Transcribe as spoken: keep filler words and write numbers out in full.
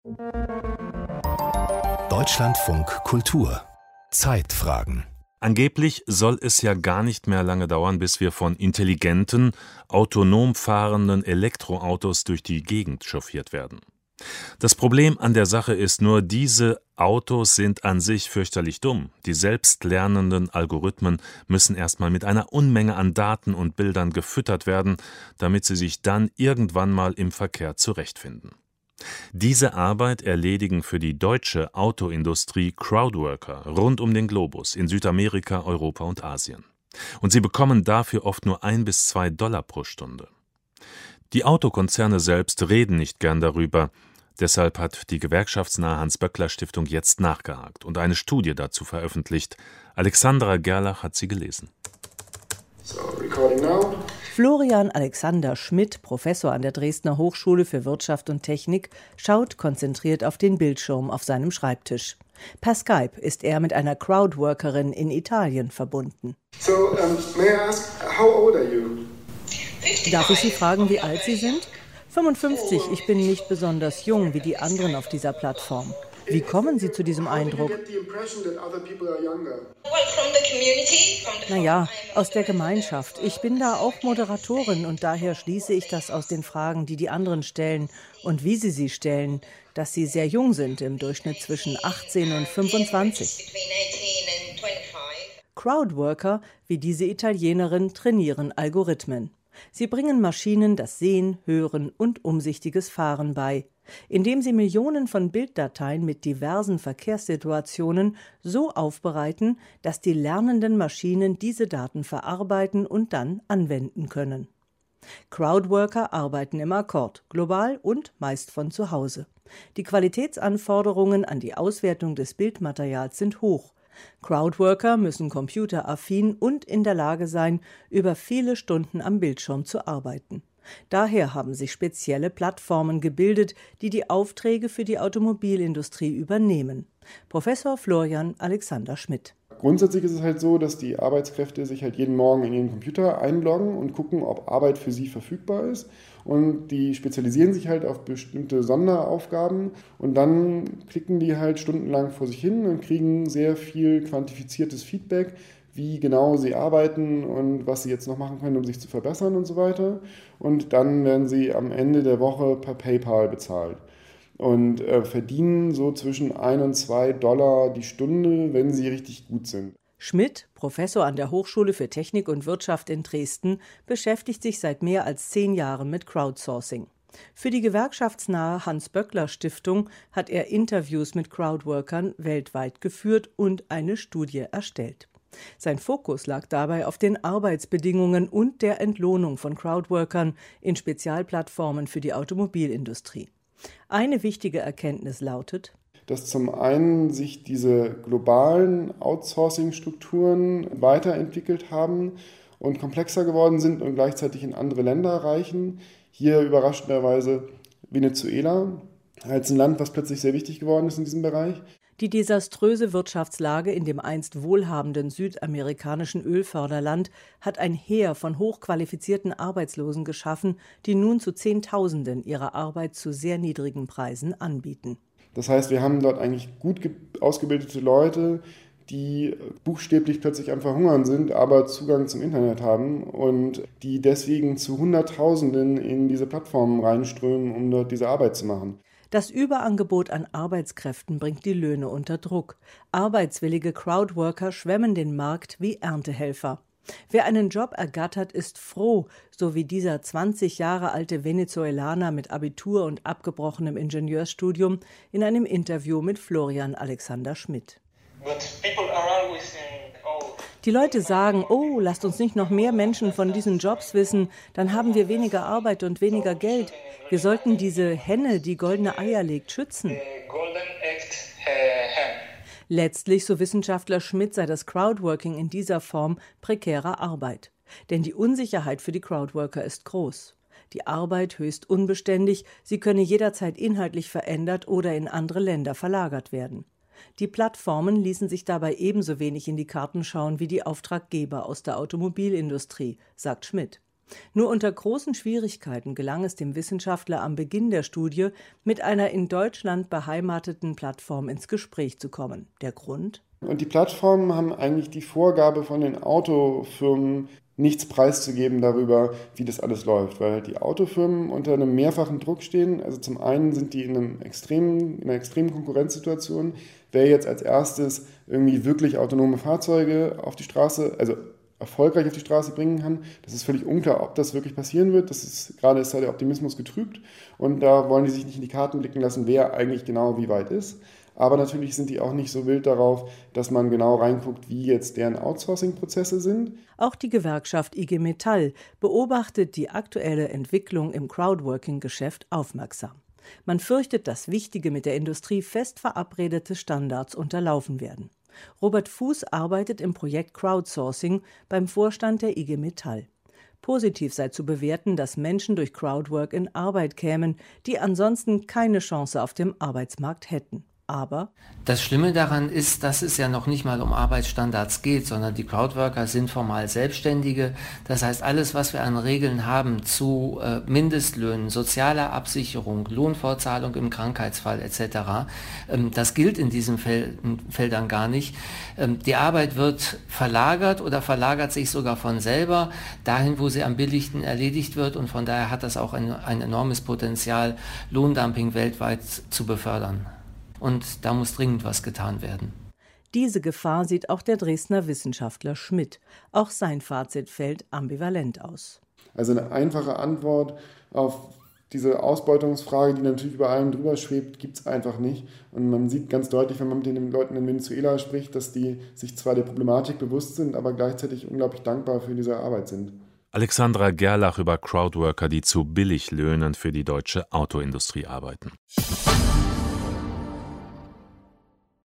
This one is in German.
Deutschlandfunk Kultur Zeitfragen. Angeblich soll es ja gar nicht mehr lange dauern, bis wir von intelligenten, autonom fahrenden Elektroautos durch die Gegend chauffiert werden. Das Problem an der Sache ist nur, diese Autos sind an sich fürchterlich dumm. Die selbstlernenden Algorithmen müssen erstmal mit einer Unmenge an Daten und Bildern gefüttert werden, damit sie sich dann irgendwann mal im Verkehr zurechtfinden. Diese Arbeit erledigen für die deutsche Autoindustrie Crowdworker rund um den Globus in Südamerika, Europa und Asien. Und sie bekommen dafür oft nur ein bis zwei Dollar pro Stunde. Die Autokonzerne selbst reden nicht gern darüber. Deshalb hat die gewerkschaftsnahe Hans-Böckler-Stiftung jetzt nachgehakt und eine Studie dazu veröffentlicht. Alexandra Gerlach hat sie gelesen. So, recording now. Florian Alexander Schmidt, Professor an der Dresdner Hochschule für Wirtschaft und Technik, schaut konzentriert auf den Bildschirm auf seinem Schreibtisch. Per Skype ist er mit einer Crowdworkerin in Italien verbunden. So, um, may I ask, how old are you? Darf ich Sie fragen, wie alt Sie sind? fünfundfünfzig, ich bin nicht besonders jung wie die anderen auf dieser Plattform. Wie kommen Sie zu diesem Eindruck? Naja, aus der Gemeinschaft. Ich bin da auch Moderatorin und daher schließe ich das aus den Fragen, die die anderen stellen und wie sie sie stellen, dass sie sehr jung sind, im Durchschnitt zwischen achtzehn und fünfundzwanzig. Crowdworker, wie diese Italienerin, trainieren Algorithmen. Sie bringen Maschinen das Sehen, Hören und umsichtiges Fahren bei, indem sie Millionen von Bilddateien mit diversen Verkehrssituationen so aufbereiten, dass die lernenden Maschinen diese Daten verarbeiten und dann anwenden können. Crowdworker arbeiten im Akkord, global und meist von zu Hause. Die Qualitätsanforderungen an die Auswertung des Bildmaterials sind hoch. Crowdworker müssen computeraffin und in der Lage sein, über viele Stunden am Bildschirm zu arbeiten. Daher haben sich spezielle Plattformen gebildet, die die Aufträge für die Automobilindustrie übernehmen. Professor Florian Alexander Schmidt. Grundsätzlich ist es halt so, dass die Arbeitskräfte sich halt jeden Morgen in ihren Computer einloggen und gucken, ob Arbeit für sie verfügbar ist. Und die spezialisieren sich halt auf bestimmte Sonderaufgaben und dann klicken die halt stundenlang vor sich hin und kriegen sehr viel quantifiziertes Feedback, wie genau sie arbeiten und was sie jetzt noch machen können, um sich zu verbessern und so weiter. Und dann werden sie am Ende der Woche per PayPal bezahlt und äh, verdienen so zwischen ein und zwei Dollar die Stunde, wenn sie richtig gut sind. Schmidt, Professor an der Hochschule für Technik und Wirtschaft in Dresden, beschäftigt sich seit mehr als zehn Jahren mit Crowdsourcing. Für die gewerkschaftsnahe Hans-Böckler-Stiftung hat er Interviews mit Crowdworkern weltweit geführt und eine Studie erstellt. Sein Fokus lag dabei auf den Arbeitsbedingungen und der Entlohnung von Crowdworkern in Spezialplattformen für die Automobilindustrie. Eine wichtige Erkenntnis lautet, dass zum einen sich diese globalen Outsourcing-Strukturen weiterentwickelt haben und komplexer geworden sind und gleichzeitig in andere Länder reichen. Hier überraschenderweise Venezuela als ein Land, was plötzlich sehr wichtig geworden ist in diesem Bereich. Die desaströse Wirtschaftslage in dem einst wohlhabenden südamerikanischen Ölförderland hat ein Heer von hochqualifizierten Arbeitslosen geschaffen, die nun zu Zehntausenden ihre Arbeit zu sehr niedrigen Preisen anbieten. Das heißt, wir haben dort eigentlich gut ausgebildete Leute, die buchstäblich plötzlich am Verhungern sind, aber Zugang zum Internet haben und die deswegen zu Hunderttausenden in diese Plattformen reinströmen, um dort diese Arbeit zu machen. Das Überangebot an Arbeitskräften bringt die Löhne unter Druck. Arbeitswillige Crowdworker schwemmen den Markt wie Erntehelfer. Wer einen Job ergattert, ist froh, so wie dieser zwanzig Jahre alte Venezuelaner mit Abitur und abgebrochenem Ingenieursstudium in einem Interview mit Florian Alexander Schmidt. Die Leute sagen, oh, lasst uns nicht noch mehr Menschen von diesen Jobs wissen, dann haben wir weniger Arbeit und weniger Geld. Wir sollten diese Henne, die goldene Eier legt, schützen. Letztlich, so Wissenschaftler Schmidt, sei das Crowdworking in dieser Form prekäre Arbeit. Denn die Unsicherheit für die Crowdworker ist groß. Die Arbeit höchst unbeständig, sie könne jederzeit inhaltlich verändert oder in andere Länder verlagert werden. Die Plattformen ließen sich dabei ebenso wenig in die Karten schauen wie die Auftraggeber aus der Automobilindustrie, sagt Schmidt. Nur unter großen Schwierigkeiten gelang es dem Wissenschaftler am Beginn der Studie, mit einer in Deutschland beheimateten Plattform ins Gespräch zu kommen. Der Grund? Und die Plattformen haben eigentlich die Vorgabe von den Autofirmen, nichts preiszugeben darüber, wie das alles läuft, weil halt die Autofirmen unter einem mehrfachen Druck stehen. Also zum einen sind die in, einem extremen, in einer extremen Konkurrenzsituation. Wer jetzt als erstes irgendwie wirklich autonome Fahrzeuge auf die Straße, also erfolgreich auf die Straße bringen kann, das ist völlig unklar, ob das wirklich passieren wird. Das ist, gerade ist da der Optimismus getrübt und da wollen die sich nicht in die Karten blicken lassen, wer eigentlich genau wie weit ist. Aber natürlich sind die auch nicht so wild darauf, dass man genau reinguckt, wie jetzt deren Outsourcing-Prozesse sind. Auch die Gewerkschaft I G Metall beobachtet die aktuelle Entwicklung im Crowdworking-Geschäft aufmerksam. Man fürchtet, dass wichtige, mit der Industrie fest verabredete Standards unterlaufen werden. Robert Fuß arbeitet im Projekt Crowdsourcing beim Vorstand der I G Metall. Positiv sei zu bewerten, dass Menschen durch Crowdwork in Arbeit kämen, die ansonsten keine Chance auf dem Arbeitsmarkt hätten. Aber das Schlimme daran ist, dass es ja noch nicht mal um Arbeitsstandards geht, sondern die Crowdworker sind formal Selbstständige. Das heißt, alles, was wir an Regeln haben zu äh, Mindestlöhnen, sozialer Absicherung, Lohnfortzahlung im Krankheitsfall et cetera, ähm, das gilt in diesen Fel- Feldern gar nicht. Ähm, die Arbeit wird verlagert oder verlagert sich sogar von selber dahin, wo sie am billigsten erledigt wird, und von daher hat das auch ein, ein enormes Potenzial, Lohndumping weltweit zu befördern. Und da muss dringend was getan werden. Diese Gefahr sieht auch der Dresdner Wissenschaftler Schmidt. Auch sein Fazit fällt ambivalent aus. Also eine einfache Antwort auf diese Ausbeutungsfrage, die natürlich über allem drüber schwebt, gibt es einfach nicht. Und man sieht ganz deutlich, wenn man mit den Leuten in Venezuela spricht, dass die sich zwar der Problematik bewusst sind, aber gleichzeitig unglaublich dankbar für diese Arbeit sind. Alexandra Gerlach über Crowdworker, die zu Billiglöhnen für die deutsche Autoindustrie arbeiten.